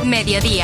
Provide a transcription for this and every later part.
Mediodía.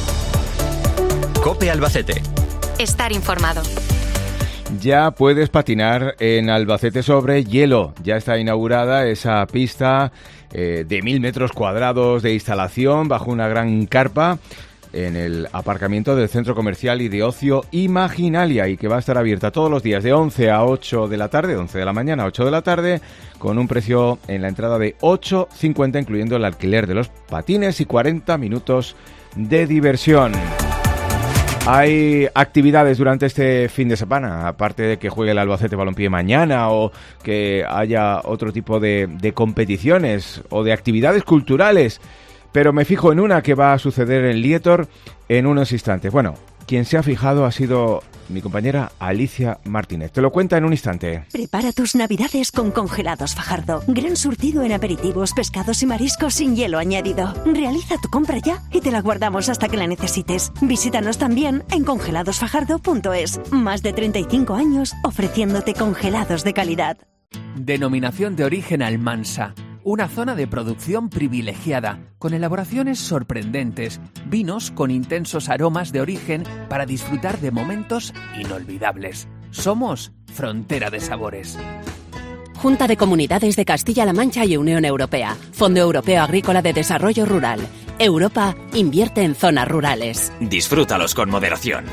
COPE Albacete. Estar informado. Ya puedes patinar en Albacete sobre hielo. Ya está inaugurada esa pista de 1000 metros cuadrados de instalación bajo una gran carpa en el aparcamiento del Centro Comercial y de Ocio Imaginalia, y que va a estar abierta todos los días de 11 a 8 de la tarde, 11 de la mañana a 8 de la tarde, con un precio en la entrada de 8,50, incluyendo el alquiler de los patines y 40 minutos de diversión. Hay actividades durante este fin de semana, aparte de que juegue el Albacete Balompié mañana o que haya otro tipo de competiciones o de actividades culturales, pero me fijo en una que va a suceder en Lietor en unos instantes. Bueno, quien se ha fijado ha sido mi compañera Alicia Martínez. Te lo cuenta en un instante. Prepara tus navidades con Congelados Fajardo. Gran surtido en aperitivos, pescados y mariscos sin hielo añadido. Realiza tu compra ya y te la guardamos hasta que la necesites. Visítanos también en congeladosfajardo.es. Más de 35 años ofreciéndote congelados de calidad. Denominación de origen Almansa. Una zona de producción privilegiada, con elaboraciones sorprendentes, vinos con intensos aromas de origen para disfrutar de momentos inolvidables. Somos Frontera de Sabores. Junta de Comunidades de Castilla-La Mancha y Unión Europea. Fondo Europeo Agrícola de Desarrollo Rural. Europa invierte en zonas rurales. Disfrútalos con moderación.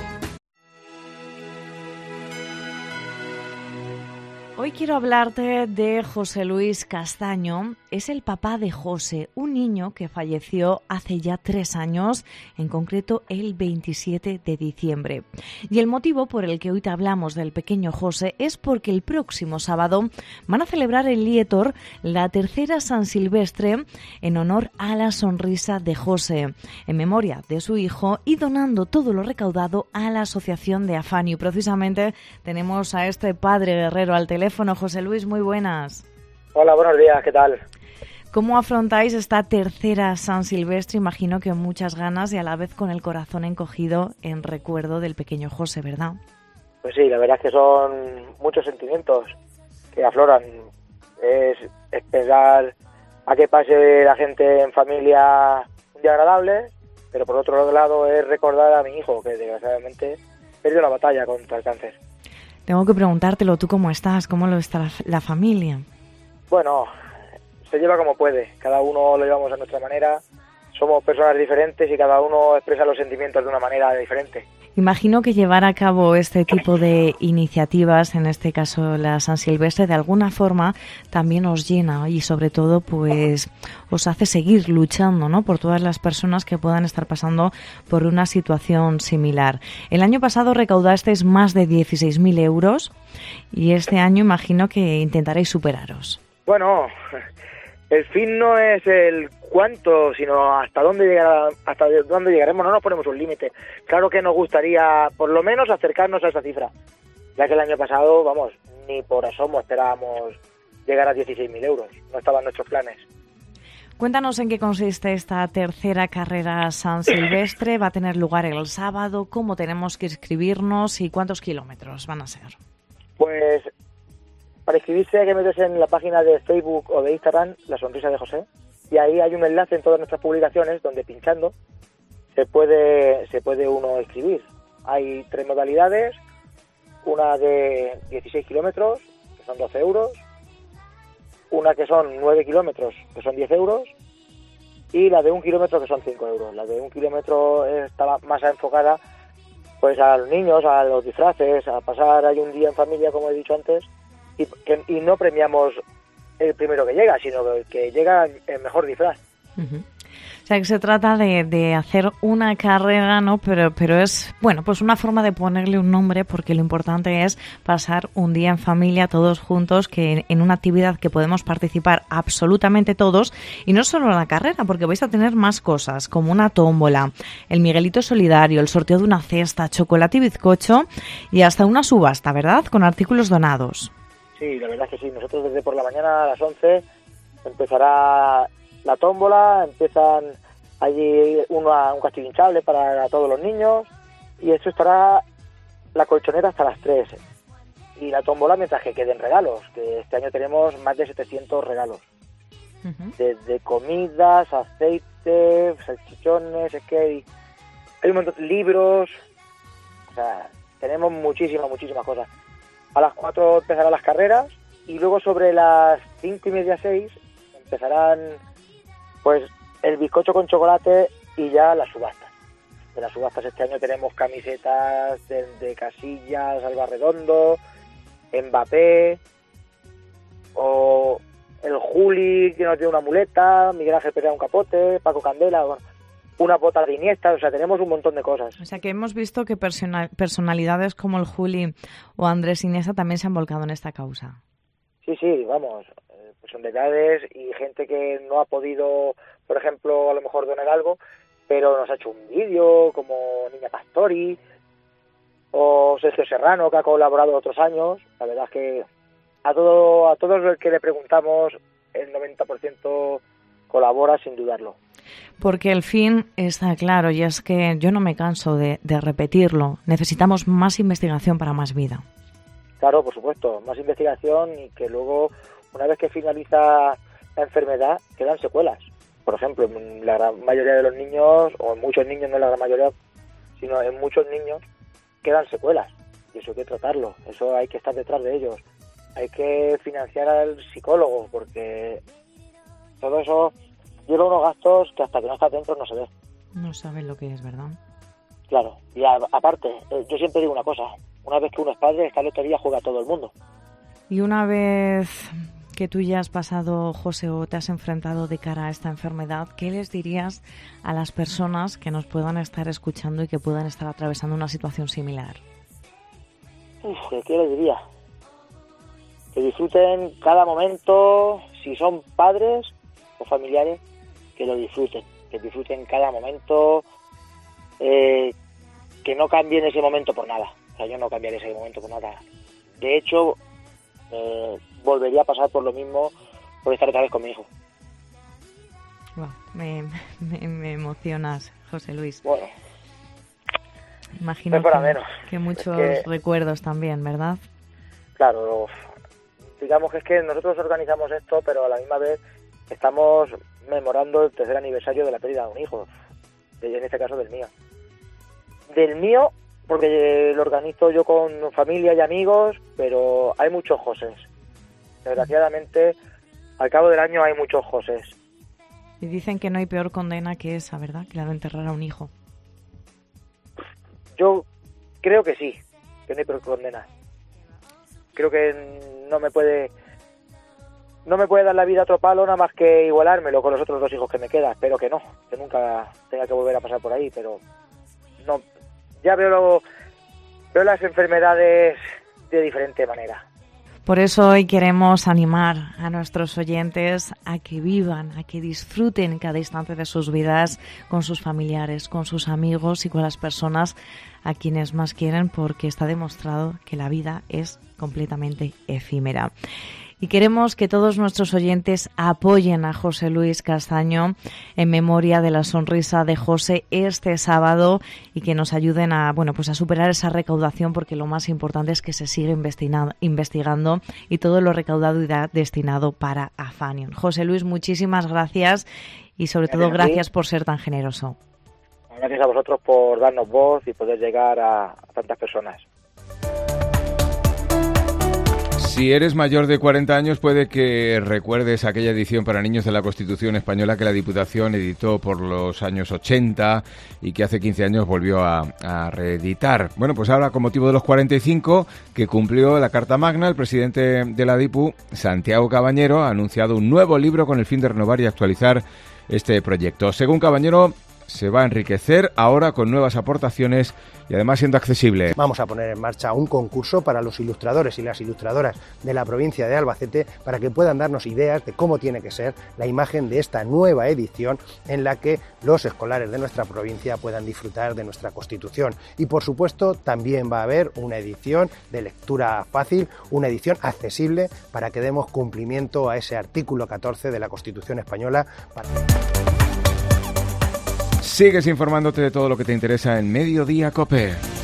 Hoy quiero hablarte de José Luis Castaño. Es el papá de José, un niño que falleció hace ya 3 años, en concreto el 27 de diciembre. Y el motivo por el que hoy te hablamos del pequeño José es porque el próximo sábado van a celebrar en Lietor la tercera San Silvestre en honor a la sonrisa de José, en memoria de su hijo y donando todo lo recaudado a la asociación de Afanio. Precisamente tenemos a este padre guerrero al teléfono. José Luis, muy buenas. Hola, buenos días, ¿qué tal? ¿Cómo afrontáis esta tercera San Silvestre? Imagino que muchas ganas y a la vez con el corazón encogido en recuerdo del pequeño José, ¿verdad? Pues sí, la verdad es que son muchos sentimientos que afloran. Es esperar a que pase la gente en familia un día agradable, pero por otro lado es recordar a mi hijo, que desgraciadamente perdió la batalla contra el cáncer. Tengo que preguntártelo, ¿tú cómo estás? ¿Cómo lo está la familia? Bueno, se lleva como puede. Cada uno lo llevamos a nuestra manera. Somos personas diferentes y cada uno expresa los sentimientos de una manera diferente. Imagino que llevar a cabo este tipo de iniciativas, en este caso la San Silvestre, de alguna forma también os llena y sobre todo pues os hace seguir luchando, ¿no?, por todas las personas que puedan estar pasando por una situación similar. El año pasado recaudasteis más de 16.000 euros y este año imagino que intentaréis superaros. Bueno, el fin no es el cuánto, sino hasta dónde llegaremos. No nos ponemos un límite. Claro que nos gustaría, por lo menos, acercarnos a esa cifra, ya que el año pasado, vamos, ni por asomo esperábamos llegar a 16.000 euros. No estaban nuestros planes. Cuéntanos en qué consiste esta tercera carrera San Silvestre. Va a tener lugar el sábado. ¿Cómo tenemos que inscribirnos y cuántos kilómetros van a ser? Pues para inscribirse hay que meterse en la página de Facebook o de Instagram, La Sonrisa de José, y ahí hay un enlace en todas nuestras publicaciones donde pinchando se puede uno inscribir. Hay 3 modalidades, una de 16 kilómetros, que son 12 euros, una que son 9 kilómetros, que son 10 euros, y la de 1 kilómetro, que son 5 euros. La de 1 kilómetro está más enfocada pues a los niños, a los disfraces, a pasar ahí un día en familia, como he dicho antes, y no premiamos el primero que llega, sino que llega el mejor disfraz. Uh-huh. O sea, que se trata de hacer una carrera, ¿no? Pero es, bueno, pues una forma de ponerle un nombre, porque lo importante es pasar un día en familia todos juntos, que en una actividad que podemos participar absolutamente todos, y no solo la carrera, porque vais a tener más cosas, como una tómbola, el Miguelito Solidario, el sorteo de una cesta, chocolate y bizcocho, y hasta una subasta, ¿verdad?, con artículos donados. Sí, la verdad es que sí. Nosotros desde por la mañana a las 11 empezará la tómbola, empiezan allí un castillo hinchable para todos los niños, y eso estará la colchonera hasta las 3. Y la tómbola mientras que queden regalos, que este año tenemos más de 700 regalos. desde comidas, aceite, salchichones, es que hay un montón de libros, o sea, tenemos muchísimas cosas. A las 4 empezarán las carreras y luego sobre las 5:30, 6 empezarán pues el bizcocho con chocolate y ya las subastas. De las subastas este año tenemos camisetas de Casillas, Alba Redondo, Mbappé, o el Juli que nos tiene una muleta, Miguel Ángel Pereira un capote, Paco Candela, bueno, una bota de Iniesta, o sea, tenemos un montón de cosas. O sea, que hemos visto que personalidades como el Juli o Andrés Iniesta también se han volcado en esta causa. Sí, vamos, personalidades y gente que no ha podido, por ejemplo, a lo mejor donar algo, pero nos ha hecho un vídeo, como Niña Pastori, o Sergio Serrano, que ha colaborado otros años. La verdad es que a todos los que le preguntamos, el 90% colabora sin dudarlo. Porque el fin está claro, y es que yo no me canso de repetirlo. Necesitamos más investigación para más vida. Claro, por supuesto, más investigación y que luego, una vez que finaliza la enfermedad, quedan secuelas. Por ejemplo, en la gran mayoría de los niños, o en muchos niños, no en la gran mayoría, sino en muchos niños, quedan secuelas. Y eso hay que tratarlo, eso hay que estar detrás de ellos. Hay que financiar al psicólogo, porque todo eso lleva unos gastos que hasta que no está dentro no se ve. No sabes lo que es, ¿verdad? Claro, y aparte, yo siempre digo una cosa, una vez que uno es padre, esta lotería juega a todo el mundo. Y una vez que tú ya has pasado, José, o te has enfrentado de cara a esta enfermedad, ¿qué les dirías a las personas que nos puedan estar escuchando y que puedan estar atravesando una situación similar? ¿Qué les diría? Que disfruten cada momento, si son padres o familiares, que lo disfruten, cada momento, que no cambien ese momento por nada. O sea, yo no cambiaré ese momento por nada. De hecho, volvería a pasar por lo mismo, por estar otra vez con mi hijo. Wow, me emocionas, José Luis. Bueno, imagino que muchos recuerdos también, ¿verdad? Claro, digamos que es que nosotros organizamos esto, pero a la misma vez estamos memorando el 3er aniversario de la pérdida de un hijo, en este caso del mío. Del mío, porque lo organizo yo con familia y amigos, pero hay muchos Josés. Desgraciadamente, al cabo del año hay muchos Josés. Y dicen que no hay peor condena que esa, ¿verdad? Que la de enterrar a un hijo. Yo creo que sí, que no hay peor condena. Creo que no me puede dar la vida a otro palo nada más que igualármelo con los otros 2 hijos que me quedan. Espero que no, que nunca tenga que volver a pasar por ahí, pero no. Ya veo las enfermedades de diferente manera. Por eso hoy queremos animar a nuestros oyentes a que vivan, a que disfruten cada instante de sus vidas con sus familiares, con sus amigos y con las personas a quienes más quieren, porque está demostrado que la vida es completamente efímera. Y queremos que todos nuestros oyentes apoyen a José Luis Castaño en memoria de la sonrisa de José este sábado y que nos ayuden a superar esa recaudación, porque lo más importante es que se siga investigando y todo lo recaudado irá destinado para Afanion. José Luis, muchísimas gracias y sobre todo gracias por ser tan generoso. Gracias a vosotros por darnos voz y poder llegar a tantas personas. Si eres mayor de 40 años, puede que recuerdes aquella edición para niños de la Constitución Española que la Diputación editó por los años 80 y que hace 15 años volvió a reeditar. Bueno, pues ahora, con motivo de los 45 que cumplió la Carta Magna, el presidente de la Dipu, Santiago Cabañero, ha anunciado un nuevo libro con el fin de renovar y actualizar este proyecto. Según Cabañero, se va a enriquecer ahora con nuevas aportaciones y además siendo accesible. Vamos a poner en marcha un concurso para los ilustradores y las ilustradoras de la provincia de Albacete para que puedan darnos ideas de cómo tiene que ser la imagen de esta nueva edición en la que los escolares de nuestra provincia puedan disfrutar de nuestra Constitución. Y por supuesto también va a haber una edición de lectura fácil, una edición accesible para que demos cumplimiento a ese artículo 14 de la Constitución Española. Sigues informándote de todo lo que te interesa en Mediodía COPE.